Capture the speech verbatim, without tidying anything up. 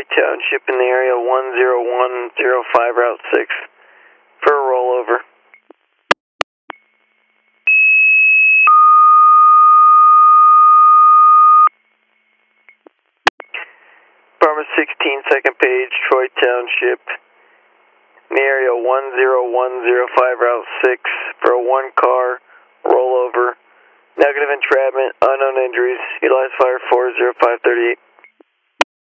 Township in the area one zero one zero five Route six for a rollover. Department sixteen, second page, Troy Township in the area one zero one zero five Route six for a one car rollover. Negative entrapment, unknown injuries. Utilize fire four zero five three eight.